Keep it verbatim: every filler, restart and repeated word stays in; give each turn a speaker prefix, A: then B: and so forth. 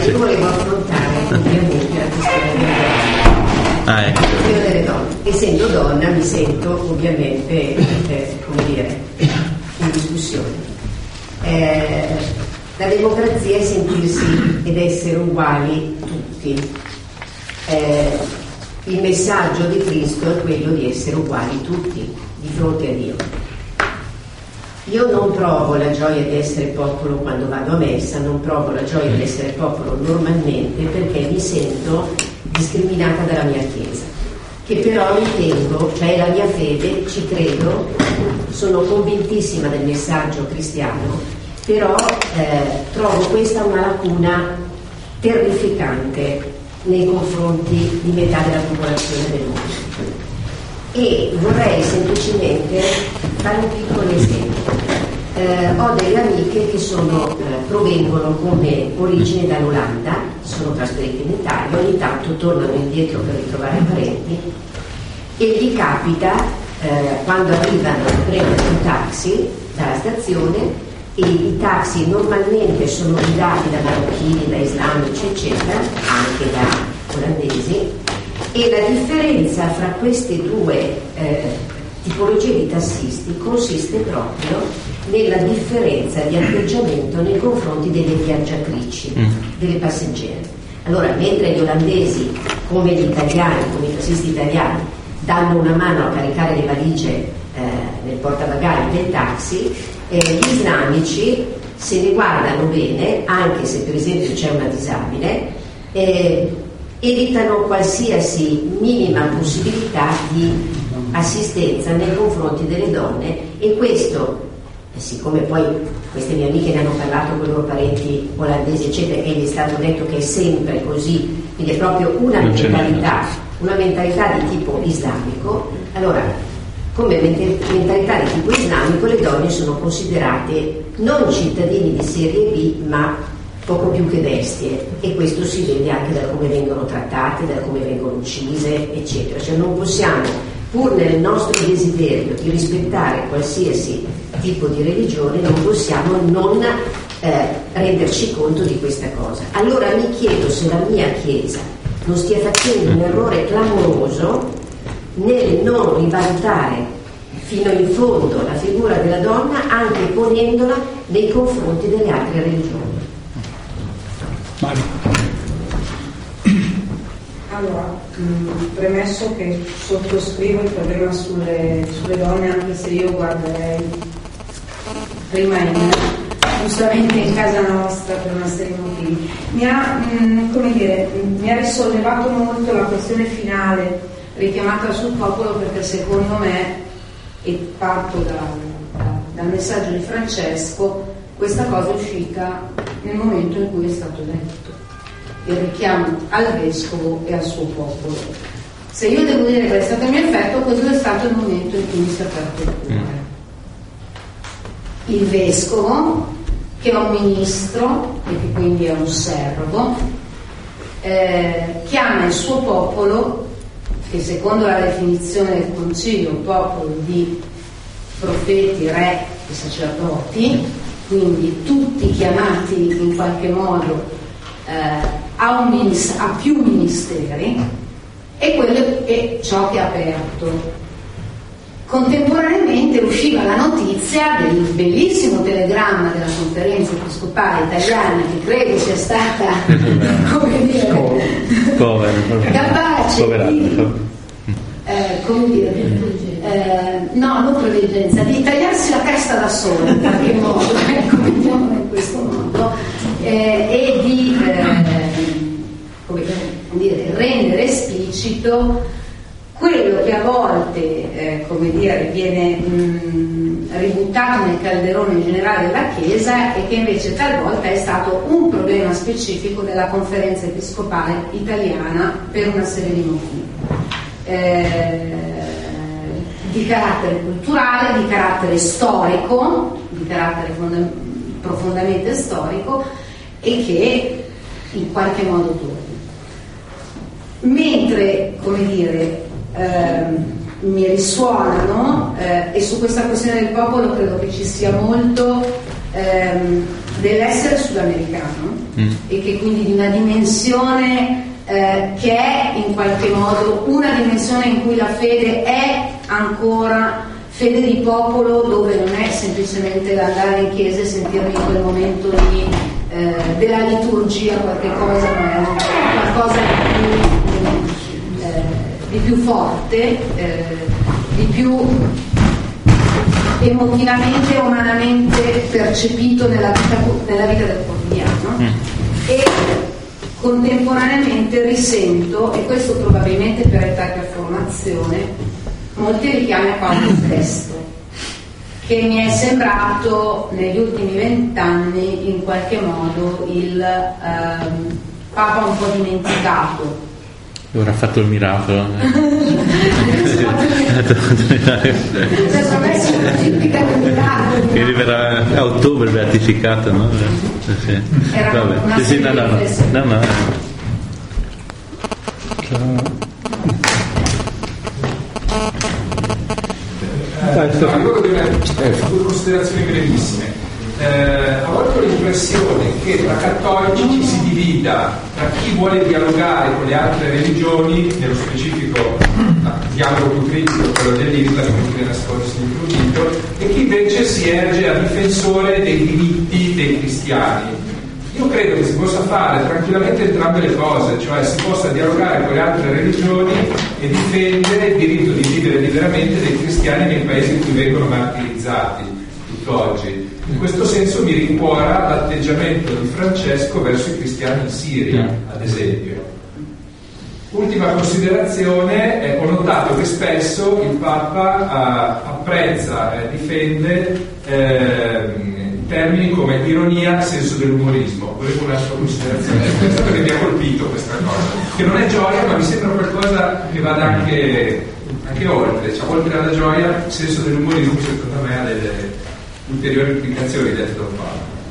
A: sì. Io volevo affrontare ovviamente la questione delle donne.
B: Ah, ecco.
A: La questione delle donne. Essendo donna mi sento ovviamente, eh, come dire, in discussione. Eh, la democrazia è sentirsi ed essere uguali tutti. Eh, il messaggio di Cristo è quello di essere uguali tutti di fronte a Dio. Io non provo la gioia di essere popolo quando vado a messa, non provo la gioia di essere popolo normalmente perché mi sento discriminata dalla mia Chiesa, che però ritengo, cioè la mia fede, ci credo, sono convintissima del messaggio cristiano, però eh, trovo questa una lacuna terrificante nei confronti di metà della popolazione del mondo. E vorrei semplicemente fare un piccolo esempio. Eh, ho delle amiche che sono, eh, provengono come origine dall'Olanda, sono trasferite in Italia, ogni tanto tornano indietro per ritrovare parenti e gli capita, eh, quando arrivano, prendono un taxi dalla stazione e i taxi normalmente sono guidati da marocchini, da islamici eccetera, anche da olandesi, e la differenza fra queste due eh, tipologie di tassisti consiste proprio nella differenza di atteggiamento nei confronti delle viaggiatrici, mm. delle passeggere. Allora, mentre gli olandesi, come gli italiani, come i tassisti italiani, danno una mano a caricare le valigie eh, nel portabagagli del taxi, eh, gli islamici se ne guardano bene, anche se per esempio c'è una disabile, eh, evitano qualsiasi minima possibilità di assistenza nei confronti delle donne, e questo, eh, siccome poi queste mie amiche ne hanno parlato con i loro parenti olandesi eccetera, e gli è stato detto che è sempre così, quindi è proprio una mentalità, una mentalità di tipo islamico. Allora, come mentalità di tipo islamico, le donne sono considerate non cittadini di serie B, ma poco più che bestie, e questo si vede anche da come vengono trattate, da come vengono uccise eccetera. Cioè non possiamo, pur nel nostro desiderio di rispettare qualsiasi tipo di religione, non possiamo non eh, renderci conto di questa cosa. Allora mi chiedo se la mia Chiesa non stia facendo un errore clamoroso nel non rivalutare fino in fondo la figura della donna, anche ponendola nei confronti delle altre religioni.
C: Allora, mh, premesso che sottoscrivo il problema sulle, sulle donne, anche se io guarderei prima in, giustamente in casa nostra per una serie di motivi, mi ha, mh, come dire, mi ha risollevato molto la questione finale richiamata sul popolo, perché secondo me, e parto da, da, dal messaggio di Francesco, questa cosa è uscita nel momento in cui è stato detto il richiamo al vescovo e al suo popolo. Se io devo dire che è stato il mio effetto, questo è stato il momento in cui mi si è aperto il cuore. Il vescovo, che è un ministro e che quindi è un servo, eh, chiama il suo popolo, che secondo la definizione del concilio è un popolo di profeti, re e sacerdoti, quindi tutti chiamati in qualche modo eh, a, un minis- a più ministeri, e quello è ciò che ha aperto. Contemporaneamente usciva la notizia del bellissimo telegramma della Conferenza Episcopale Italiana, che credo sia stata come dire capace di eh, come dire eh, no, non preveggenza, di tagliarsi la testa da sola in qualche modo, ecco, mettiamolo in questo modo, eh, e di eh, come dire, rendere esplicito quello che a volte eh, come dire, viene mh, ributtato nel calderone generale della Chiesa, e che invece talvolta è stato un problema specifico della Conferenza Episcopale Italiana per una serie di motivi. Eh, di carattere culturale, di carattere storico, di carattere fonda- profondamente storico, e che in qualche modo torna. Mentre, come dire, ehm, mi risuonano, eh, e su questa questione del popolo credo che ci sia molto ehm, deve essere sudamericano mm. e che quindi di una dimensione eh, che è in qualche modo una dimensione in cui la fede è ancora fede di popolo, dove non è semplicemente andare in chiesa e sentirmi in quel momento di, eh, della liturgia qualche cosa, ma è qualcosa di più, eh, di più forte, eh, di più emotivamente e umanamente percepito nella vita, nella vita del quotidiano. Mm. E contemporaneamente risento, e questo probabilmente per età e per formazione, molti richiami a Paolo sesto, che mi è sembrato negli ultimi vent'anni in qualche modo il ehm, Papa un po' dimenticato.
B: Ora ha fatto il miracolo. Che arriverà a ottobre beatificato, no? Sì. Vabbè. Sì, sì, no, no, no. no, no.
D: Allora due considerazioni brevissime. Eh, a volte ho l'impressione che tra cattolici ci si divida tra chi vuole dialogare con le altre religioni, nello specifico il dialogo più critico, quello dell'Islam, come viene introducito, e chi invece si erge a difensore dei diritti dei cristiani. Io credo che si possa fare tranquillamente entrambe le cose, cioè si possa dialogare con le altre religioni e difendere il diritto di vivere liberamente dei cristiani nei paesi in cui vengono martirizzati tutt'oggi. In questo senso mi rincuora l'atteggiamento di Francesco verso i cristiani in Siria, ad esempio. Ultima considerazione, eh, ho notato che spesso il Papa eh, apprezza e eh, difende eh, termini come ironia, senso dell'umorismo. Volevo una sua considerazione su questo, perché mi ha colpito questa cosa, che non è gioia, ma mi sembra qualcosa che vada anche, anche oltre, cioè oltre alla gioia, il senso dell'umorismo secondo me ha delle ulteriori implicazioni, detto da Paolo.